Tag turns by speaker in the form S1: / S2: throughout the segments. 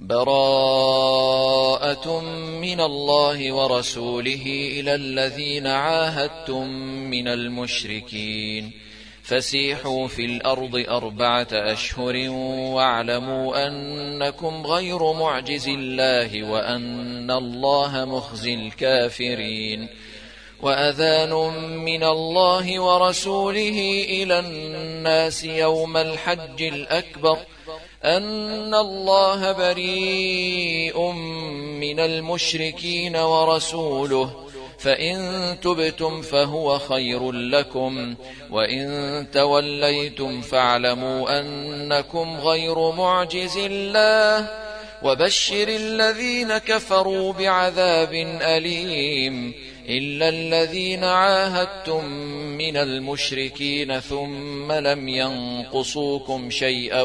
S1: براءة من الله ورسوله إلى الذين عاهدتم من المشركين فسيحوا في الأرض 4 أشهر واعلموا أنكم غير معجز الله وأن الله مخزي الكافرين وأذان من الله ورسوله إلى الناس يوم الحج الأكبر أن الله بريء من المشركين ورسوله فإن تبتم فهو خير لكم وإن توليتم فاعلموا أنكم غير معجز الله وبشر الذين كفروا بعذاب أليم إلا الذين عاهدتم من المشركين ثم لم ينقصوكم شيئا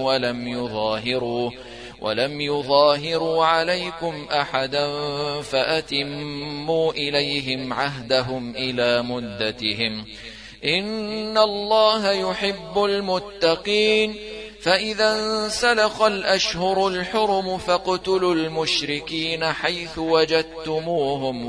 S1: ولم يظاهروا عليكم أحدا فأتموا إليهم عهدهم إلى مدتهم إن الله يحب المتقين فإذا انسلخ الأشهر الحرم فاقتلوا المشركين حيث وجدتموهم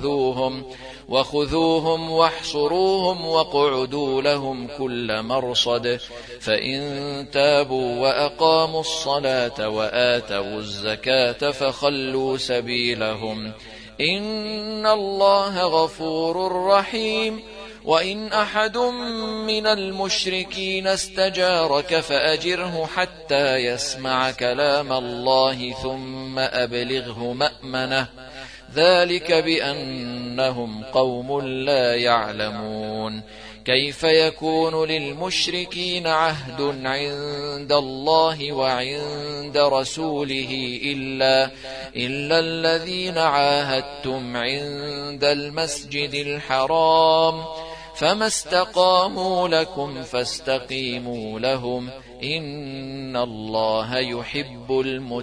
S1: وخذوهم واحصروهم واقعدوا لهم كل مرصد فإن تابوا وأقاموا الصلاة وآتوا الزكاة فخلوا سبيلهم إن الله غفور رحيم وإن أحد من المشركين استجارك فأجره حتى يسمع كلام الله ثم أبلغه مأمنه ذلك بأنهم قوم لا يعلمون كيف يكون للمشركين عهد عند الله وعند رسوله إلا الذين عاهدتم عند المسجد الحرام فما استقاموا لكم فاستقيموا لهم إن الله يحب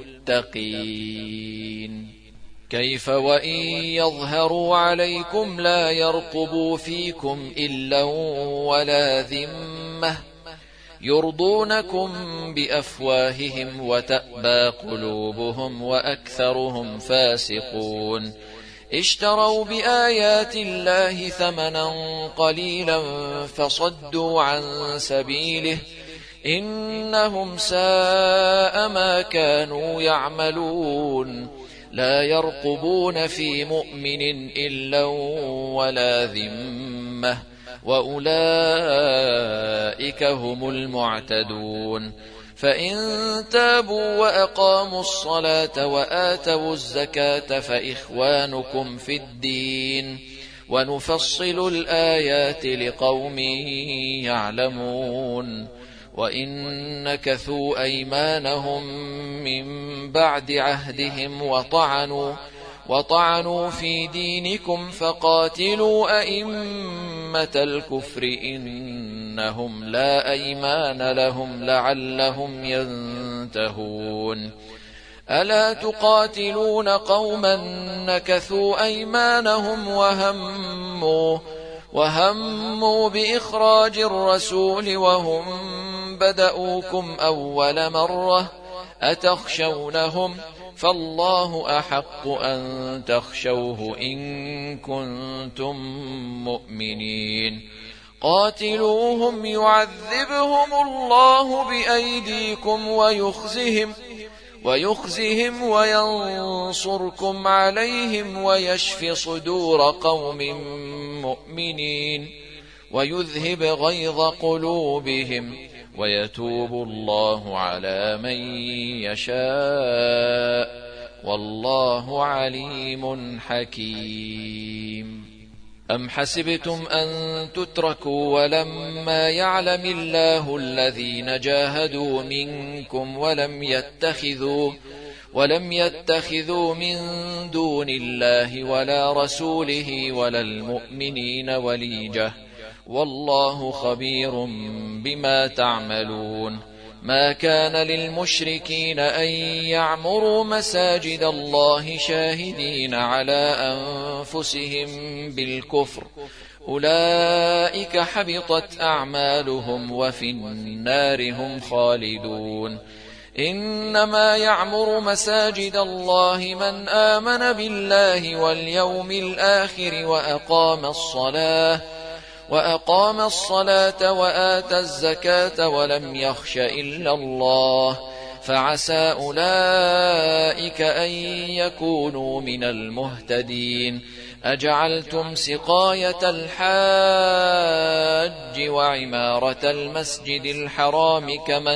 S1: المتقين كيف وإن يظهروا عليكم لا يرقبوا فيكم إلا ولا ذمة يرضونكم بأفواههم وتأبى قلوبهم وأكثرهم فاسقون اشتروا بآيات الله ثمنا قليلا فصدوا عن سبيله إنهم ساء ما كانوا يعملون لا يرقبون في مؤمن إلا ولا ذمة وأولئك هم المعتدون فإن تابوا وأقاموا الصلاة وآتوا الزكاة فإخوانكم في الدين ونفصل الآيات لقوم يعلمون وإن نكثوا أيمانهم من بعد عهدهم وطعنوا في دينكم فقاتلوا أئمة الكفر إنهم لا أيمان لهم لعلهم ينتهون ألا تقاتلون قوما نكثوا أيمانهم وهموا بإخراج الرسول وهم بدأوكم أول مرة أتخشونهم فالله أحق أن تخشوه إن كنتم مؤمنين قاتلوهم يعذبهم الله بأيديكم ويخزهم وينصركم عليهم ويشف صدور قوم مؤمنين ويذهب غيظ قلوبهم ويتوب الله على من يشاء والله عليم حكيم أم حسبتم أن تتركوا ولما يعلم الله الذين جاهدوا منكم ولم يتخذوا من دون الله ولا رسوله ولا المؤمنين وليجة والله خبير بما تعملون ما كان للمشركين أن يعمروا مساجد الله شاهدين على أنفسهم بالكفر أولئك حبطت أعمالهم وفي النار هم خالدون
S2: إنما يعمر مساجد الله من آمن بالله واليوم الآخر وأقام الصلاة وآتى الزكاة ولم يخش إلا الله فعسى أولئك أن يكونوا من المهتدين. أجعلتم سقاية الحاج وعمارة المسجد الحرام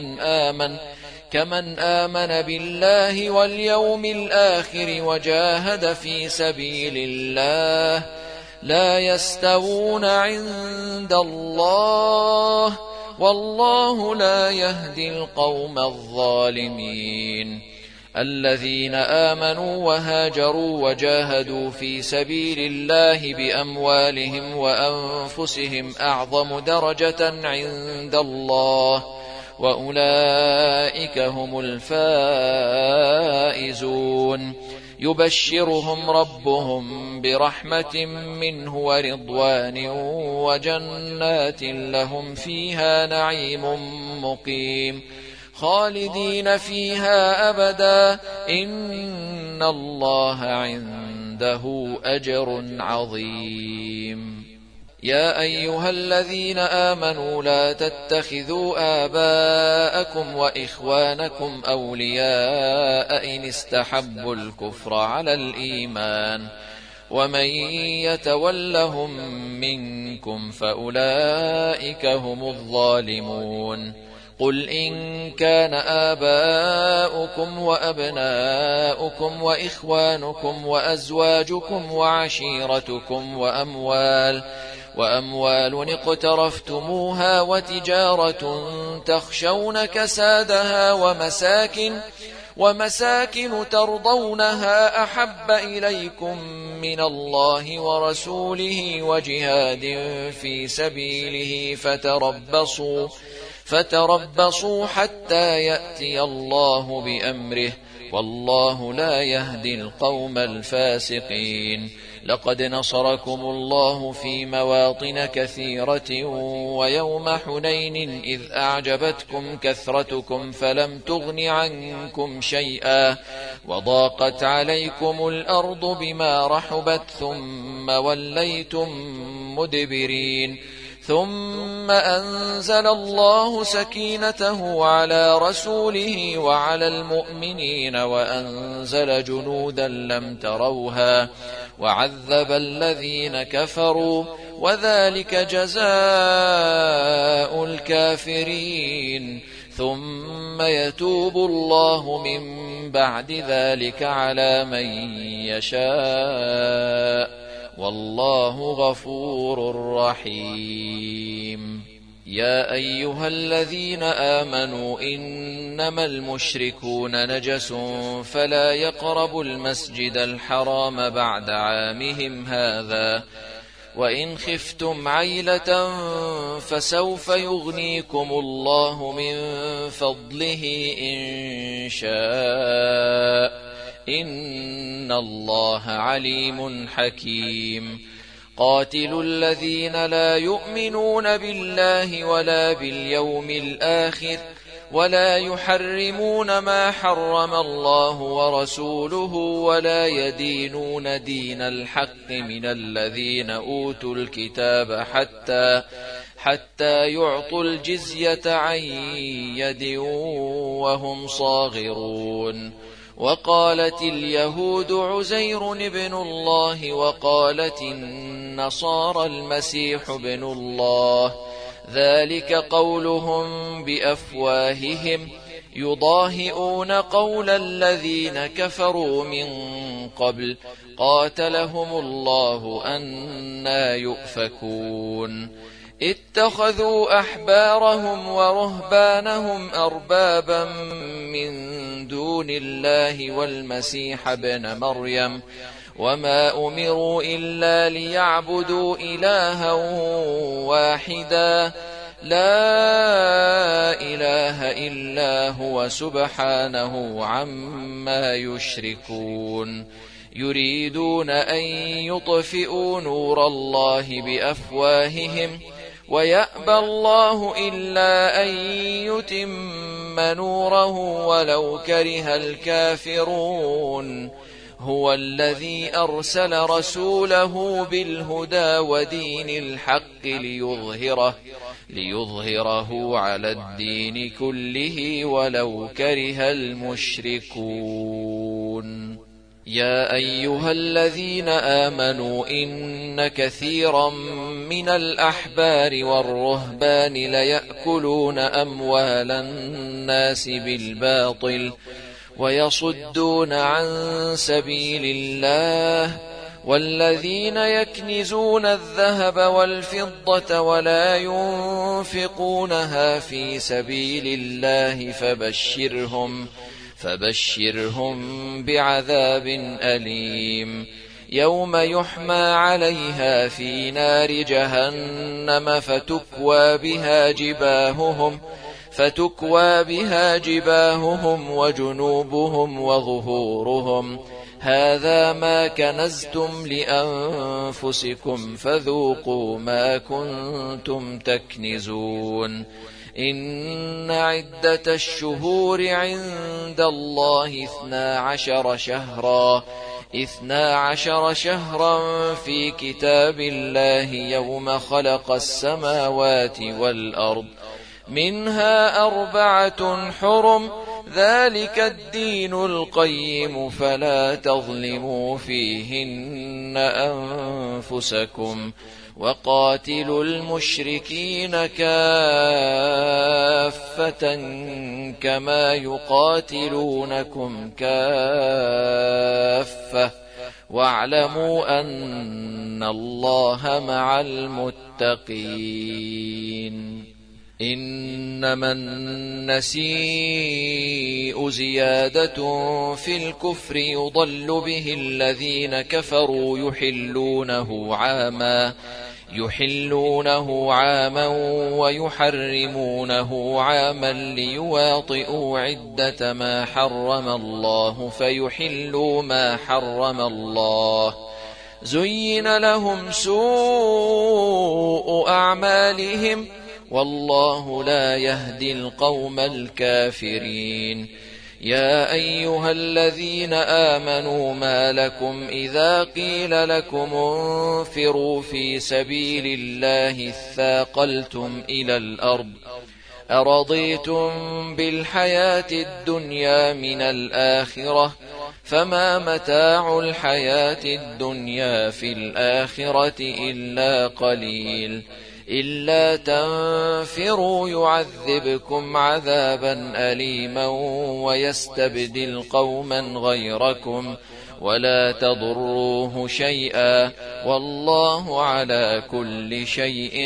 S2: كمن آمن بالله واليوم الآخر وجاهد في سبيل الله لا يستوون عند الله والله لا يهدي القوم الظالمين. الذين آمنوا وهاجروا وجاهدوا في سبيل الله بأموالهم وأنفسهم أعظم درجة عند الله وأولئك هم الفائزون. يبشرهم ربهم برحمة منه ورضوان وجنات لهم فيها نعيم مقيم خالدين فيها أبدا إن الله عنده أجر عظيم. يا أيها الذين آمنوا لا تتخذوا آباءكم وإخوانكم أولياء إن استحبوا الكفر على الإيمان ومن يتولهم منكم فأولئك هم الظالمون. قل إن كان آباؤكم وأبناؤكم وإخوانكم وأزواجكم وعشيرتكم وأموال اقترفتموها وتجارة تخشون كسادها ومساكن ترضونها أحب إليكم من الله ورسوله وجهاد في سبيله فتربصوا حتى يأتي الله بأمره والله لا يهدي القوم الفاسقين. لقد نصركم الله في مواطن كثيرة ويوم حنين إذ أعجبتكم كثرتكم فلم تغن عنكم شيئا وضاقت عليكم الأرض بما رحبت ثم وليتم مدبرين. ثم أنزل الله سكينته على رسوله وعلى المؤمنين وأنزل جنودا لم تروها وعذب الذين كفروا وذلك جزاء الكافرين. ثم يتوب الله من بعد ذلك على من يشاء والله غفور رحيم. يا أيها الذين آمنوا إنما المشركون نجس فلا يقربوا المسجد الحرام بعد عامهم هذا وإن خفتم عيلة فسوف يغنيكم الله من فضله إن شاء إن الله عليم حكيم. قاتلوا الذين لا يؤمنون بالله ولا باليوم الآخر ولا يحرمون ما حرم الله ورسوله ولا يدينون دين الحق من الذين أوتوا الكتاب حتى يعطوا الجزية عن يد وهم صاغرون. وقالت اليهود عزير ابن الله وقالت النصارى المسيح ابن الله ذلك قولهم بأفواههم يضاهئون قول الذين كفروا من قبل قاتلهم الله أنى يؤفكون. اتخذوا أحبارهم ورهبانهم أربابا من دون الله والمسيح ابن مريم وما أمروا إلا ليعبدوا إلها واحدا لا إله إلا هو سبحانه عما يشركون. يريدون أن يطفئوا نور الله بأفواههم ويأبى الله إلا أن يتم
S1: نوره ولو كره الكافرون هو الذي أرسل رسوله بالهدى ودين الحق ليظهره على الدين كله ولو كره المشركون يا أيها الذين آمنوا إن كثيرا من الأحبار والرهبان ليأكلون أموال الناس بالباطل ويصدون عن سبيل الله والذين يكنزون الذهب والفضة ولا ينفقونها في سبيل الله فبشرهم بعذاب أليم يوم يحمى عليها في نار جهنم فتكوى بها جباههم وجنوبهم وظهورهم هذا ما كنزتم لأنفسكم فذوقوا ما كنتم تكنزون إن عدة الشهور عند الله 12 شهرا في كتاب الله يوم خلق السماوات والأرض منها 4 حرم ذلك الدين القيم فلا تظلموا فيهن أنفسكم وقاتلوا المشركين كافة كما يقاتلونكم كافة واعلموا أن الله مع المتقين إنما النسيء زيادة في الكفر يضل به الذين كفروا يحلونه عاما ويحرمونه عاما ليواطئوا عدة ما حرم الله فيحلوا ما حرم الله زين لهم سوء أعمالهم والله لا يهدي القوم الكافرين يا أيها الذين آمنوا ما لكم إذا قيل لكم انفروا في سبيل الله اثاقلتم إلى الأرض أرضيتم بالحياة الدنيا من الآخرة فما متاع الحياة الدنيا في الآخرة إلا قليل إلا تنفروا يعذبكم عذابا أليما ويستبدل قوما غيركم ولا تضروه شيئا والله على كل شيء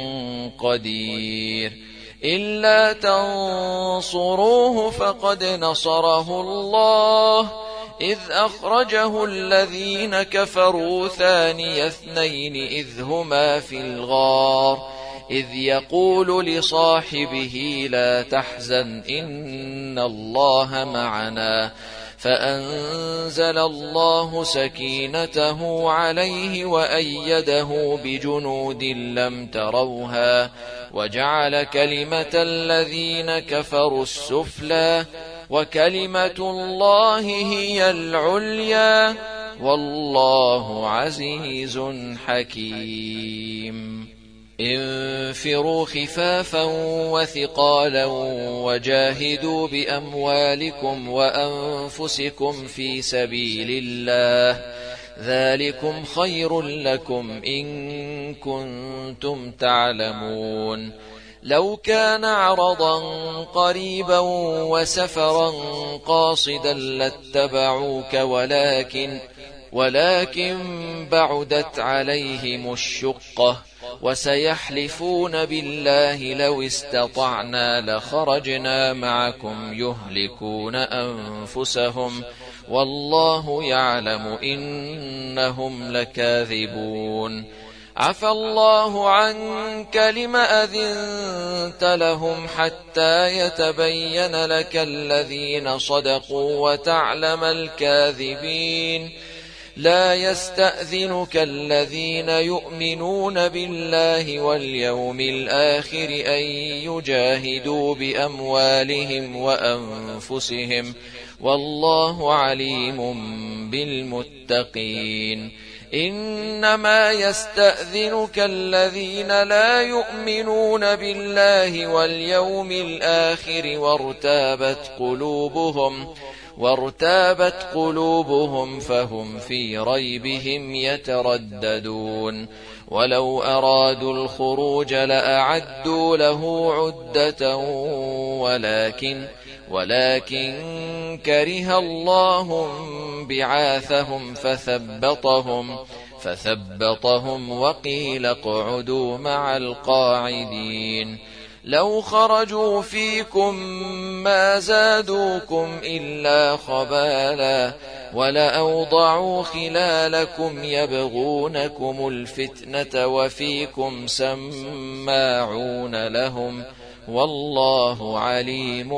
S1: قدير إلا تنصروه فقد نصره الله إذ أخرجه الذين كفروا ثاني اثنين إذ هما في الغار إذ يقول لصاحبه لا تحزن إن الله معنا فأنزل الله سكينته عليه وأيده بجنود لم تروها وجعل كلمة الذين كفروا السفلى وكلمة الله هي العليا والله عزيز حكيم انفروا خفافا وثقالا وجاهدوا بأموالكم وأنفسكم في سبيل الله ذلكم خير لكم إن كنتم تعلمون لو كان عرضا قريبا وسفرا قاصدا لاتبعوك ولكن بعدت عليهم الشقة وسيحلفون بالله لو استطعنا لخرجنا معكم يهلكون أنفسهم والله يعلم إنهم لكاذبون عفى الله عنك لم أذنت لهم حتى يتبين لك الذين صدقوا وتعلم الكاذبين لا يستأذنك الذين يؤمنون بالله واليوم الآخر أن يجاهدوا بأموالهم وأنفسهم والله عليم بالمتقين. إنما يستأذنك الذين لا يؤمنون بالله واليوم الآخر وارتابت قلوبهم فهم في ريبهم يترددون. ولو أرادوا الخروج لأعدوا له عدة ولكن كره الله بعاثهم فثبطهم وقيل اقعدوا مع القاعدين. لو خرجوا فيكم ما زادوكم إلا خبالا ولأوضعوا خلالكم يبغونكم الفتنة وفيكم سماعون لهم والله عليم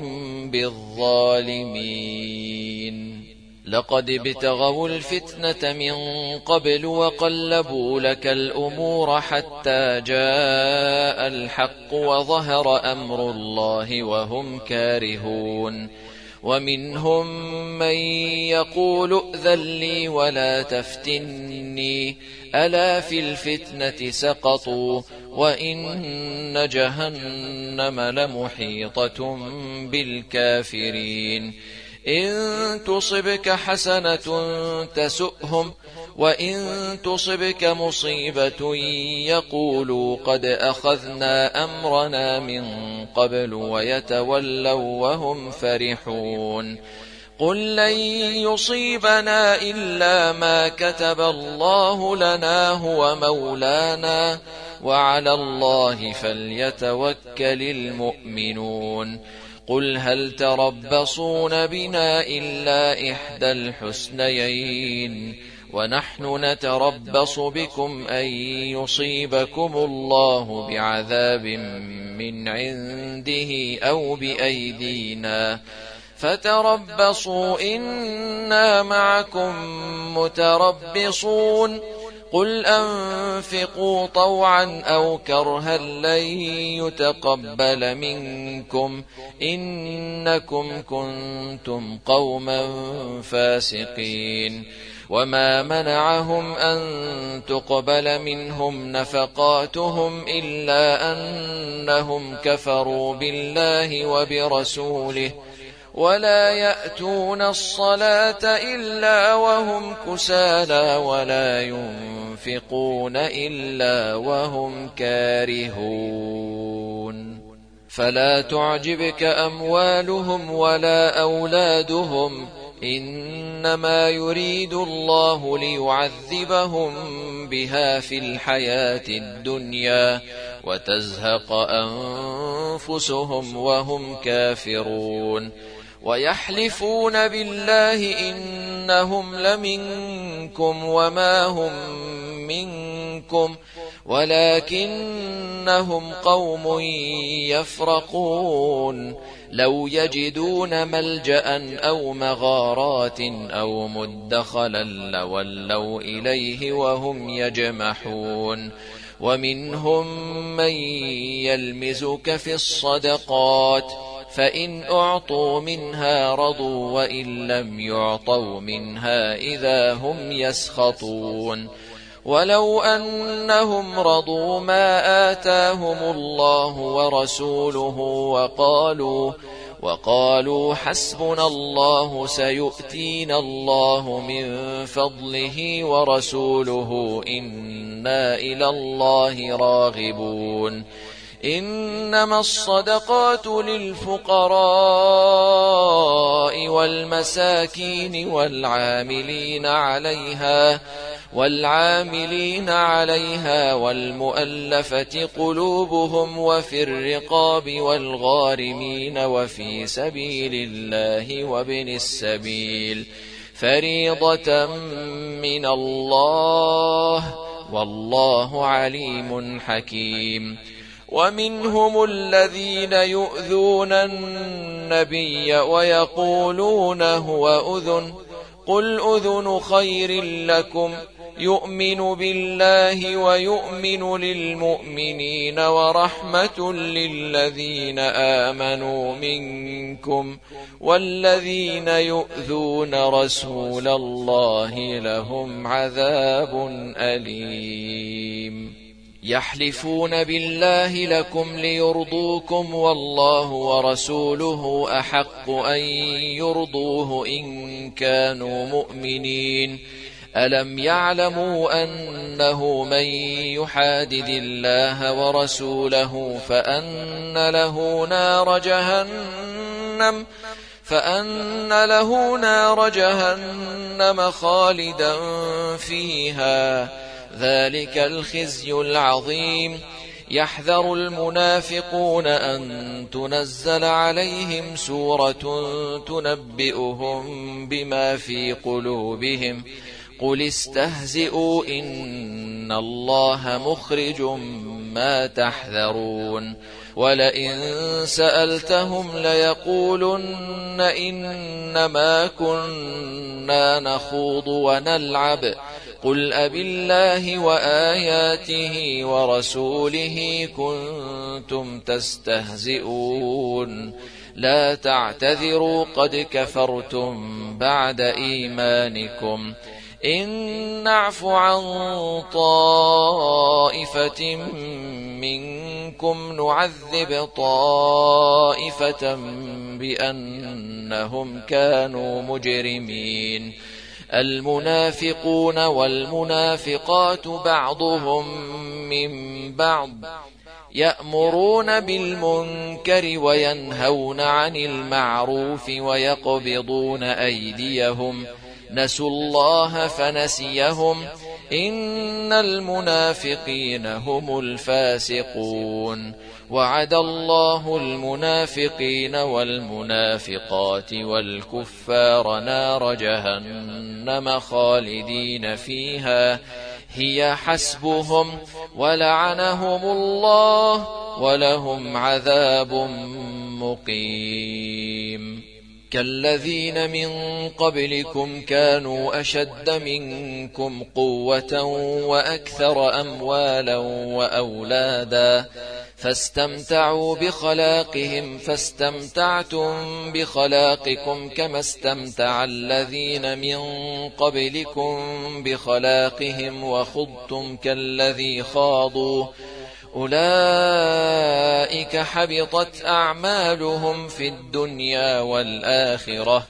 S1: بالظالمين. لقد ابتغوا الفتنة من قبل وقلبوا لك الأمور حتى جاء الحق وظهر أمر الله وهم كارهون. ومنهم من يقول ائذن لي ولا تفتني ألا في الفتنة سقطوا وإن جهنم لمحيطة بالكافرين. إن تصبك حسنة تسؤهم وإن تصبك مصيبة يقولوا قد أخذنا أمرنا من قبل ويتولوا وهم فرحون. قل لن يصيبنا إلا ما كتب الله لنا هو مولانا وعلى الله فليتوكل المؤمنون. قل هل تربصون بنا إلا إحدى الحسنيين ونحن نتربص بكم أن يصيبكم الله بعذاب من عنده أو بأيدينا فتربصوا إنا معكم متربصون. قل أنفقوا طوعا أو كرها لن يتقبل منكم إنكم كنتم قوما فاسقين. وما منعهم أن تقبل منهم نفقاتهم إلا أنهم كفروا بالله وبرسوله ولا يأتون الصلاة إلا وهم كسالى ولا ينفقون إلا وهم كارهون. فلا تعجبك أموالهم ولا أولادهم إنما يريد الله ليعذبهم بها في الحياة الدنيا وتزهق أنفسهم وهم كافرون. ويحلفون بالله إنهم لمنكم وما هم منكم ولكنهم قوم يفرقون. لو يجدون ملجأ أو مغارات أو مدخلا لولوا إليه وهم يجمحون. ومنهم من يلمزك في الصدقات فإن أعطوا منها رضوا وإن لم يعطوا منها إذا هم يسخطون. ولو أنهم رضوا ما آتاهم الله ورسوله وقالوا حسبنا الله سيؤتينا الله من فضله ورسوله إنا إلى الله راغبون. إنما الصدقات للفقراء والمساكين والعاملين عليها والمؤلفة قلوبهم وفي الرقاب والغارمين وفي سبيل الله وابن السبيل فريضة من الله والله عليم حكيم. ومنهم الذين يؤذون النبي ويقولون هو أذن قل أذن خير لكم يؤمن بالله ويؤمن للمؤمنين ورحمة للذين آمنوا منكم والذين يؤذون رسول الله لهم عذاب أليم يحلفون بالله لكم ليرضوكم والله ورسوله أحق أن يرضوه إن كانوا مؤمنين ألم يعلموا أنه من يحادد الله ورسوله فأن له نار جهنم خالدا فيها ذلك الخزي العظيم يحذر المنافقون أن تنزل عليهم سورة تنبئهم بما في قلوبهم قل استهزئوا إن الله مخرج ما تحذرون ولئن سألتهم ليقولن إنما كنا نخوض ونلعب قل أبالله وآياته ورسوله كنتم تستهزئون لا تعتذروا قد كفرتم بعد إيمانكم إن نعف عن طائفة منكم نعذب طائفة بأنهم كانوا مجرمين المنافقون والمنافقات بعضهم من بعض يأمرون بالمنكر وينهون عن المعروف ويقبضون أيديهم نسوا الله فنسيهم إن المنافقين هم الفاسقون وعد الله المنافقين والمنافقات والكفار نار جهنم خالدين فيها هي حسبهم ولعنهم الله ولهم عذاب مقيم كالذين من قبلكم كانوا أشد منكم قوة وأكثر أموالا وأولادا فاستمتعوا بخلاقهم فاستمتعتم بخلاقكم كما استمتع الذين من قبلكم بخلاقهم وخضتم كالذي خاضوا أولئك حبطت أعمالهم في الدنيا والآخرة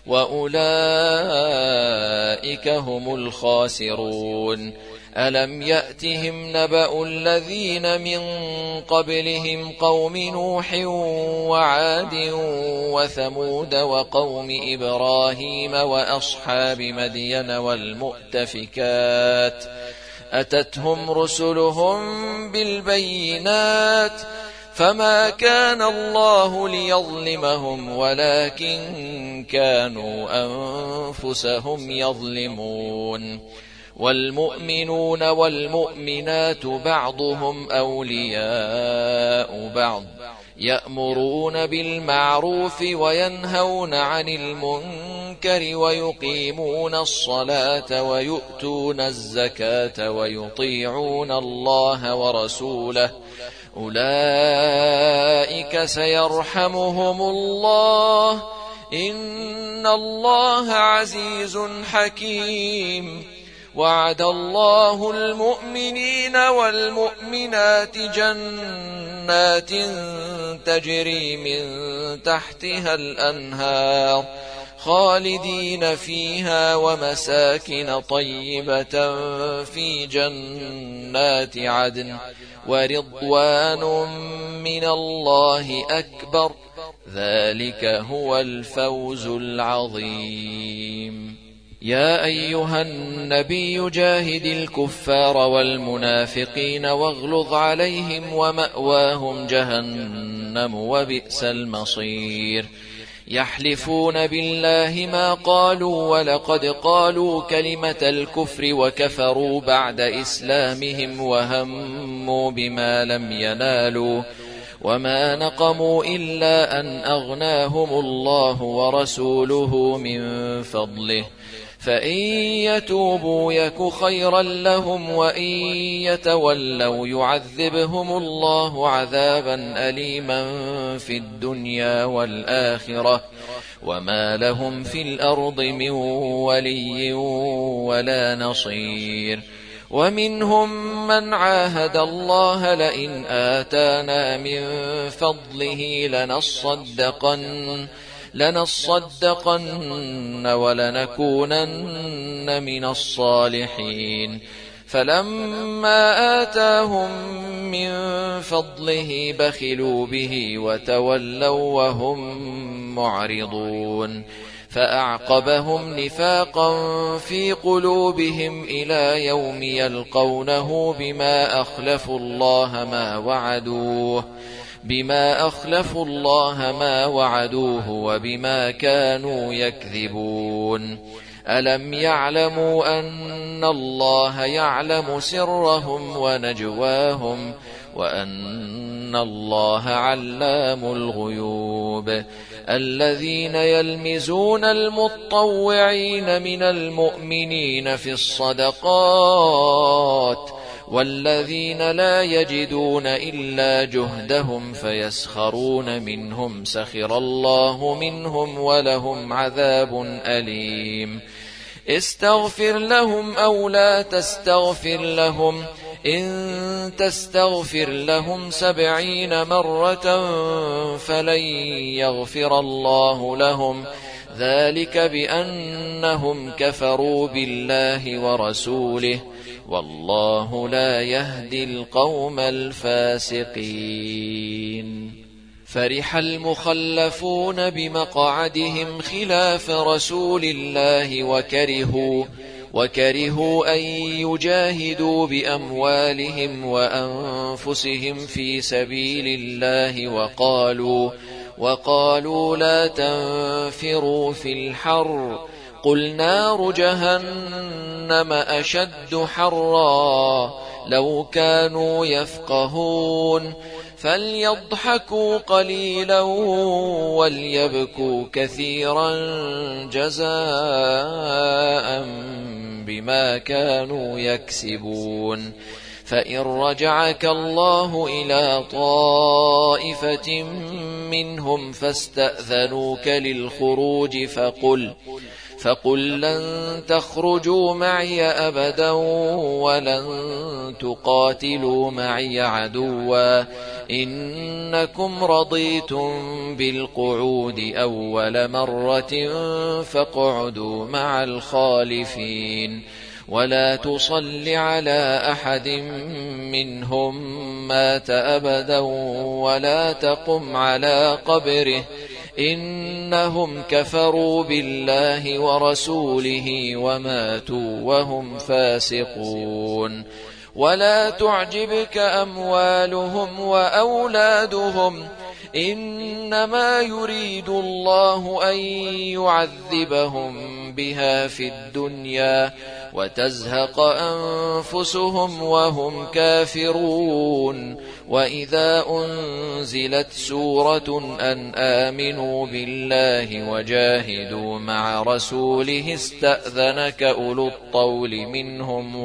S1: وأولئك هم الخاسرون ألم يأتهم نبأ الذين من قبلهم قوم نوح وعاد وثمود وقوم إبراهيم وأصحاب مدين والمؤتفكات أتتهم رسلهم بالبينات فما كان الله ليظلمهم ولكن كانوا أنفسهم يظلمون والمؤمنون والمؤمنات بعضهم أولياء بعض يأمرون بالمعروف وينهون عن المنكر ويقيمون الصلاة ويؤتون الزكاة ويطيعون الله ورسوله أولئك سيرحمهم الله إن الله عزيز حكيم وعد الله المؤمنين والمؤمنات جنات تجري من تحتها الأنهار خالدين فيها ومساكن طيبة في جنات عدن ورضوان من الله أكبر ذلك هو الفوز العظيم يا أيها النبي جاهد الكفار والمنافقين واغلظ عليهم ومأواهم جهنم وبئس المصير يحلفون بالله ما قالوا ولقد قالوا كلمة الكفر وكفروا بعد إسلامهم وهموا بما لم ينالوا وما نقموا إلا أن أغناهم الله ورسوله من فضله فإن يتوبوا يك خيرا لهم وإن يتولوا يعذبهم الله عذابا أليما في الدنيا والآخرة وما لهم في الأرض من ولي ولا نصير. ومنهم من عاهد الله لئن آتانا من فضله لنصدقن ولنكونن من الصالحين فلما آتاهم من فضله بخلوا به وتولوا وهم معرضون فأعقبهم نفاقا في قلوبهم إلى يوم يلقونه بما أخلفوا الله ما وعدوه وبما كانوا يكذبون. ألم يعلموا أن الله يعلم سرهم ونجواهم وأن الله علام الغيوب. الذين يلمزون المطوعين من المؤمنين في الصدقات والذين لا يجدون إلا جهدهم فيسخرون منهم سخر الله منهم ولهم عذاب أليم. استغفر لهم أو لا تستغفر لهم إن تستغفر لهم 70 مرة فلن يغفر الله لهم ذلك بأنهم كفروا بالله ورسوله والله لا يهدي القوم الفاسقين. فرح المخلفون بمقعدهم خلاف رسول الله وكرهوا أن يجاهدوا بأموالهم وأنفسهم في سبيل الله وقالوا لا تنفروا في الحر قل نار جهنم أشد حرا لو كانوا يفقهون فليضحكوا قليلا وليبكوا كثيرا جزاء بما كانوا يكسبون. فإن رجعك الله إلى طائفة منهم فاستأذنوك للخروج فقل لن تخرجوا معي أبدا ولن تقاتلوا معي عدوا إنكم رضيتم بالقعود أول مرة فاقعدوا مع الخالفين ولا تصل على أحد منهم مات أبدا ولا تقم على قبره إنهم كفروا بالله ورسوله وماتوا وهم فاسقون. ولا تعجبك أموالهم وأولادهم إنما يريد الله أن يعذبهم بها في الدنيا وتزهق أنفسهم وهم كافرون. وإذا أنزلت سورة أن آمنوا بالله وجاهدوا مع رسوله استأذنك أولو الطول منهم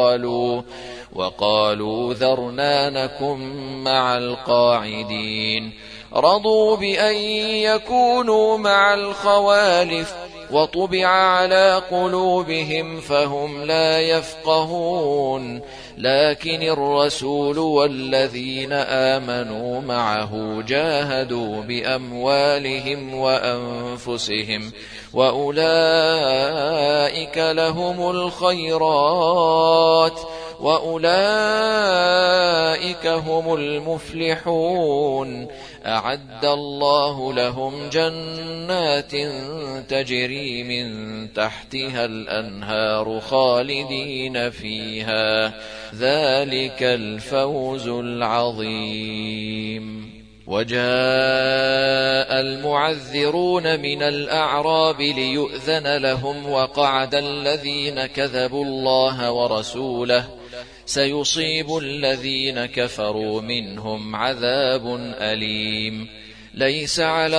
S1: وقالوا ذرنا نكن مع القاعدين رضوا بأن يكونوا مع الخوالف وطبع على قلوبهم فهم لا يفقهون. لكن الرسول والذين آمنوا معه جاهدوا بأموالهم وأنفسهم وأولئك لهم الخيرات وأولئك هم المفلحون. أعد الله لهم جنات تجري من تحتها الأنهار خالدين فيها ذلك الفوز العظيم. وجاء المعذرون من الأعراب ليؤذن لهم وقعد الذين كذبوا الله ورسوله سيصيب الذين كفروا منهم عذاب أليم ليس على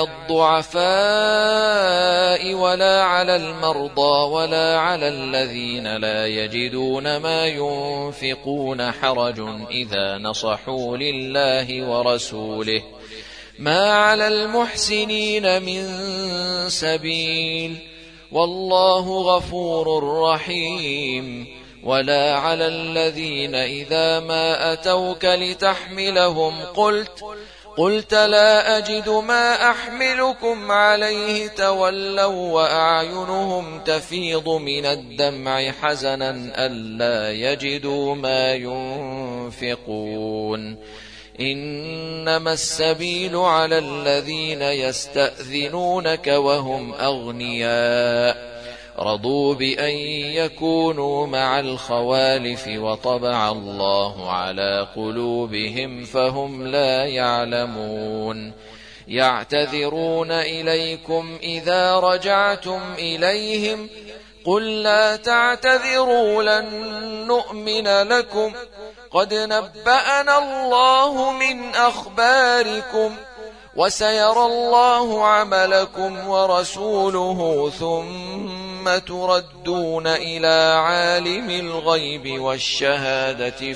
S1: الضعفاء ولا على المرضى ولا على الذين لا يجدون ما ينفقون حرج إذا نصحوا لله ورسوله ما على المحسنين من سبيل والله غفور رحيم ولا على الذين إذا ما أتوك لتحملهم قلت لا أجد ما أحملكم عليه تولوا وأعينهم تفيض من الدمع حزنا ألا يجدوا ما ينفقون إنما السبيل على الذين يستأذنونك وهم أغنياء رضوا بأن يكونوا مع الخوالف وطبع الله على قلوبهم فهم لا يعلمون يعتذرون إليكم إذا رجعتم إليهم قل لا تعتذروا لن نؤمن لكم قد نبأنا الله من أخباركم وسيرى الله عملكم ورسوله ثم تردون إلى عالم الغيب والشهادة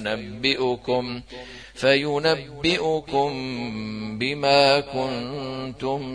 S1: فينبئكم بما كنتم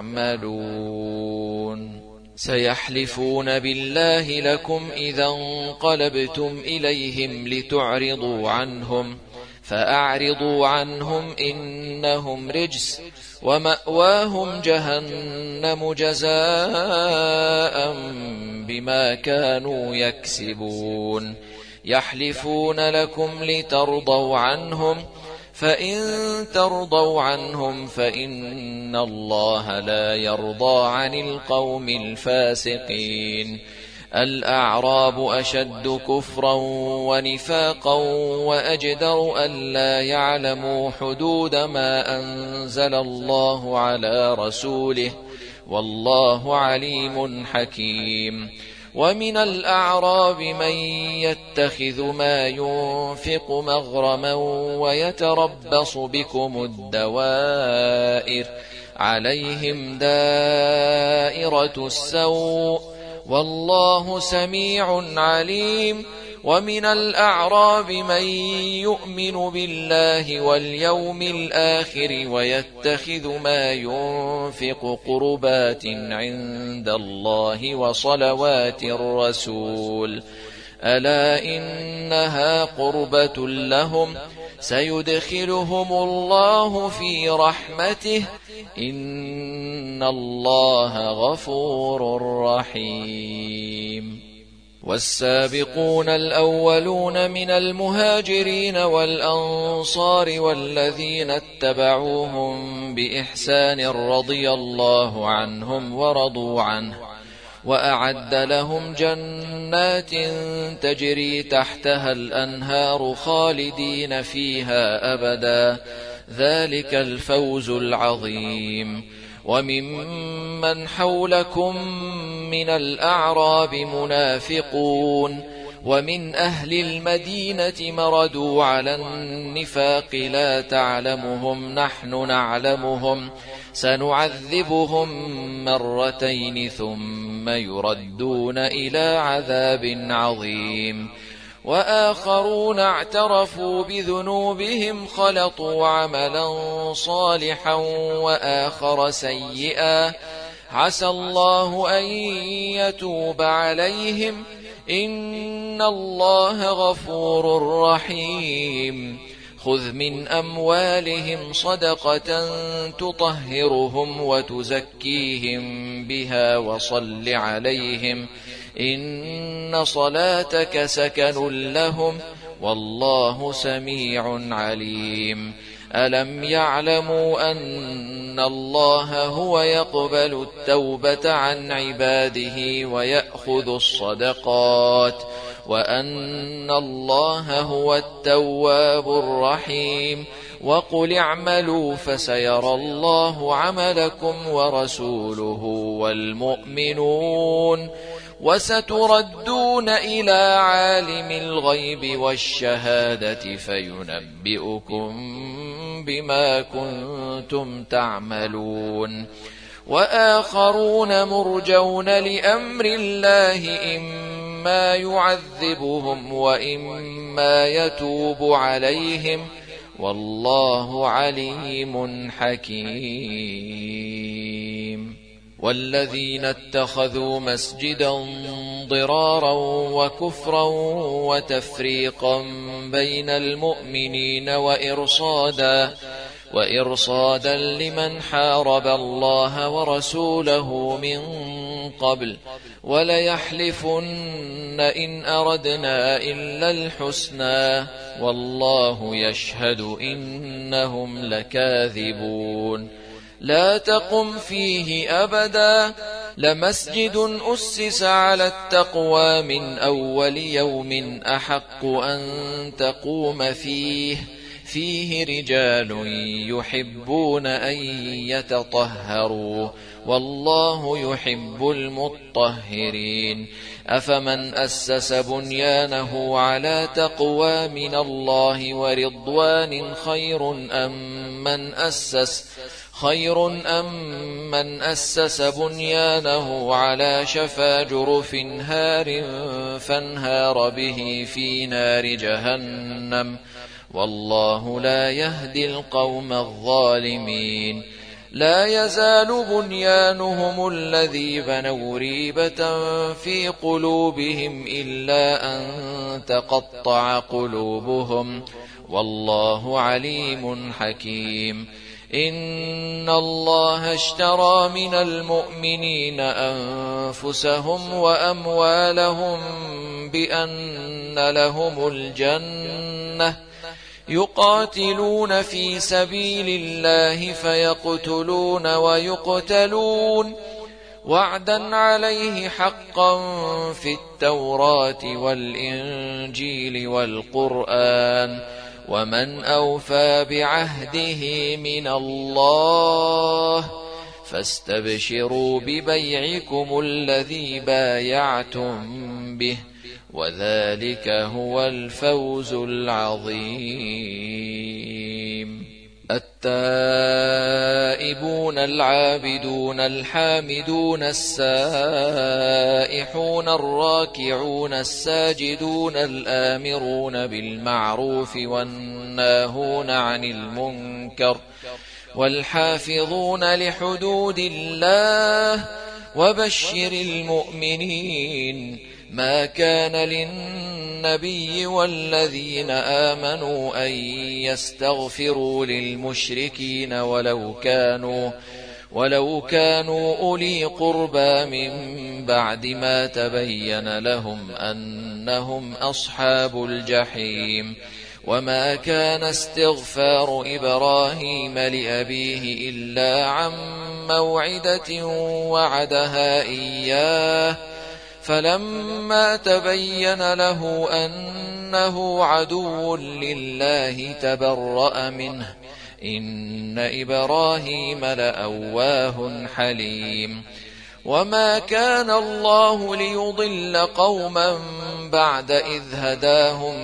S1: تعملون سيحلفون بالله لكم إذا انقلبتم إليهم لتعرضوا عنهم فأعرضوا عنهم إنهم رجس ومأواهم جهنم جزاء بما كانوا يكسبون يحلفون لكم لترضوا عنهم فإن ترضوا عنهم فإن الله لا يرضى عن القوم الفاسقين الأعراب أشد كفرا ونفاقا وأجدر ألا يعلموا حدود ما أنزل الله على رسوله والله عليم حكيم ومن الأعراب من يتخذ ما ينفق مغرما ويتربص بكم الدوائر عليهم دائرة السوء والله سميع عليم ومن الأعراب من يؤمن بالله واليوم الآخر ويتخذ ما ينفق قربات عند الله وصلوات الرسول ألا إنها قربة لهم سيدخلهم الله في رحمته إن الله غفور رحيم والسابقون الأولون من المهاجرين والأنصار والذين اتبعوهم بإحسان رضي الله عنهم ورضوا عنه وأعد لهم جنات تجري تحتها الأنهار خالدين فيها أبدا ذلك الفوز العظيم وممن حولكم من الأعراب منافقون ومن أهل المدينة مردوا على النفاق لا تعلمهم نحن نعلمهم سنعذبهم مرتين ثم يردون إلى عذاب عظيم وآخرون اعترفوا بذنوبهم خلطوا عملا صالحا وآخر سيئا عسى الله أن يتوب عليهم إن الله غفور رحيم خذ من أموالهم صدقة تطهرهم وتزكيهم بها وصل عليهم إن صلاتك سكن لهم والله سميع عليم ألم يعلموا أن الله هو يقبل التوبة عن عباده ويأخذ الصدقات وأن الله هو التواب الرحيم وقل اعملوا فسيرى الله عملكم ورسوله والمؤمنون وستردون إلى عالم الغيب والشهادة فينبئكم بما كنتم تعملون وآخرون مرجون لأمر الله إما يعذبهم وإما يتوب عليهم والله عليم حكيم والذين اتخذوا مسجدا ضرارا وكفرا وتفريقا بين المؤمنين وإرصادا لمن حارب الله ورسوله من قبل وليحلفن إن أردنا إلا الحسنى والله يشهد إنهم لكاذبون لا تقم فيه أبدا لمسجد أسس على التقوى من أول يوم أحق أن تقوم فيه رجال يحبون أن يتطهروا والله يحب المطهرين أفمن أسس بنيانه على تقوى من الله ورضوان خير أم من أسس بنيانه على شفا جرف هار فانهار به في نار جهنم والله لا يهدي القوم الظالمين لا يزال بنيانهم الذي بنوا ريبة في قلوبهم إلا أن تقطع قلوبهم والله عليم حكيم إن الله اشترى من المؤمنين أنفسهم وأموالهم بأن لهم الجنة يقاتلون في سبيل الله فيقتلون ويقتلون وعدا عليه حقا في التوراة والإنجيل والقرآن ومن أوفى بعهده من الله فاستبشروا ببيعكم الذي بايعتم به وذلك هو الفوز العظيم التائبون العابدون الحامدون السائحون الراكعون الساجدون الآمرون بالمعروف والناهون عن المنكر والحافظون لحدود الله وبشر المؤمنين ما كان للنبي والذين آمنوا أن يستغفروا للمشركين ولو كانوا أولي قربى من بعد ما تبين لهم أنهم أصحاب الجحيم وما كان استغفار إبراهيم لأبيه إلا عن موعدة وعدها إياه فلما تبين له أنه عدو لله تبرأ منه إن إبراهيم لأواه حليم وما كان الله ليضل قوما بعد إذ هداهم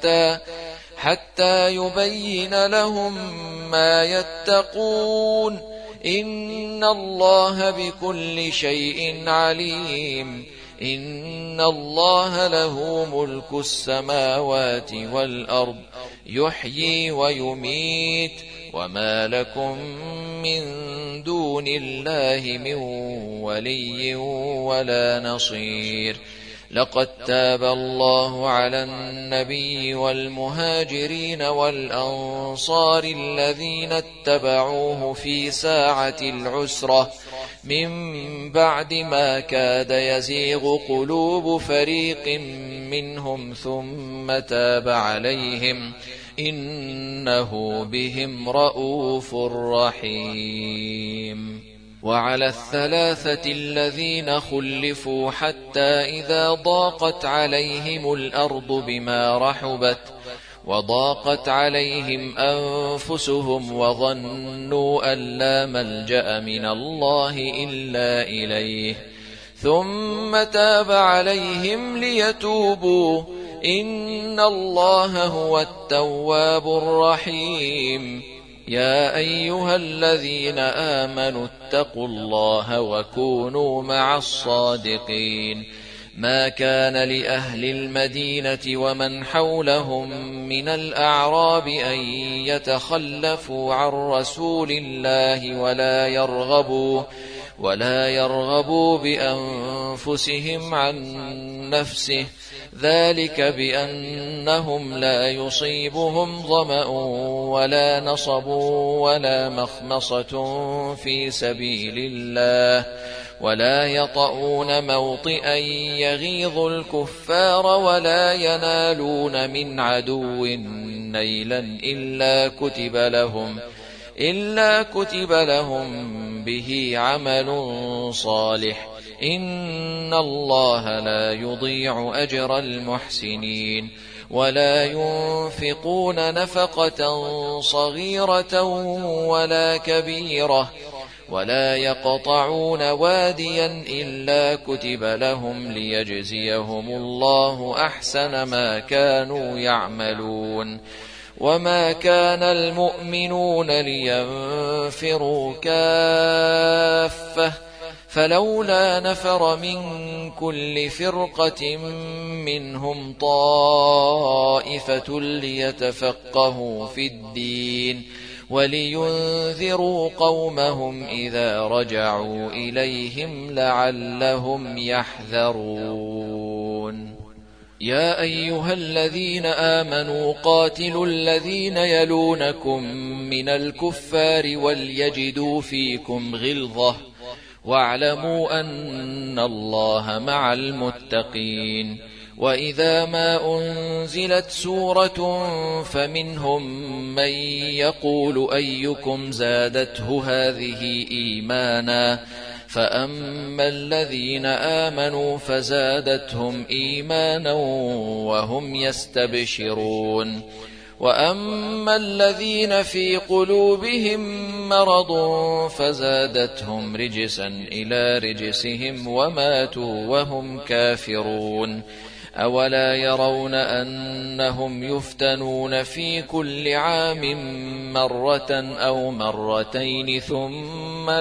S1: حتى يبين لهم ما يتقون إن الله بكل شيء عليم إن الله له ملك السماوات والأرض يحيي ويميت وما لكم من دون الله من ولي ولا نصير لقد تاب الله على النبي والمهاجرين والأنصار الذين اتبعوه في ساعة العسرة من بعد ما كاد يزيغ قلوب فريق منهم ثم تاب عليهم إنه بهم رءوف رحيم وعلى الثلاثة الذين خلفوا حتى إذا ضاقت عليهم الأرض بما رحبت وضاقت عليهم أنفسهم وظنوا أن لا ملجأ من الله إلا إليه ثم تاب عليهم ليتوبوا إن الله هو التواب الرحيم يا أيها الذين آمنوا اتقوا الله وكونوا مع الصادقين ما كان لأهل المدينة ومن حولهم من الأعراب أن يتخلفوا عن رسول الله ولا يرغبوا بأنفسهم عن نفسه ذلك بأنهم لا يصيبهم ظمأ ولا نصب ولا مخمصة في سبيل الله ولا يطؤون موطئا يغيظ الكفار ولا ينالون من عدو نيلا إلا كتب لهم به عمل صالح إن الله لا يضيع أجر المحسنين ولا ينفقون نفقة صغيرة ولا كبيرة ولا يقطعون واديا إلا كتب لهم ليجزيهم الله أحسن ما كانوا يعملون وما كان المؤمنون لينفروا كافة فلولا نفر من كل فرقة منهم طائفة ليتفقهوا في الدين ولينذروا قومهم إذا رجعوا إليهم لعلهم يحذرون يا أيها الذين آمنوا قاتلوا الذين يلونكم من الكفار وليجدوا فيكم غلظة واعلموا أن الله مع المتقين وإذا ما أنزلت سورة فمنهم من يقول أيكم زادته هذه إيمانا فأما الذين آمنوا فزادتهم إيمانا وهم يستبشرون وأما الذين في قلوبهم مرض فزادتهم رجسا إلى رجسهم وماتوا وهم كافرون أولا يرون أنهم يفتنون في كل عام مرة أو مرتين ثم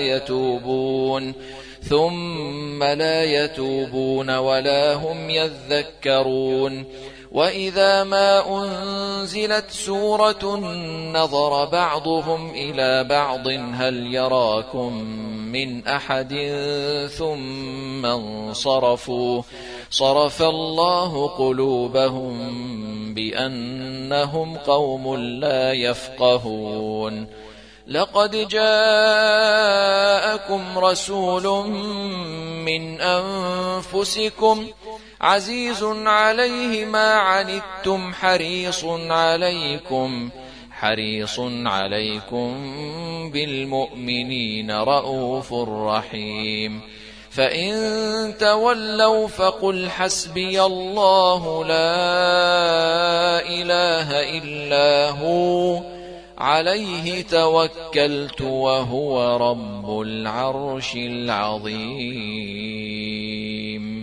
S1: لا يتوبون ولا هم يذكرون وإذا ما أنزلت سورة نظر بعضهم إلى بعض هل يراكم من أحد ثم انصرفوا صرف الله قلوبهم بأنهم قوم لا يفقهون لقد جاءكم رسول من أنفسكم عزيز عليه ما عنتم حريص عليكم بالمؤمنين رءوف رحيم فإن تولوا فقل حسبي الله لا إله إلا هو عليه توكلت وهو رب العرش العظيم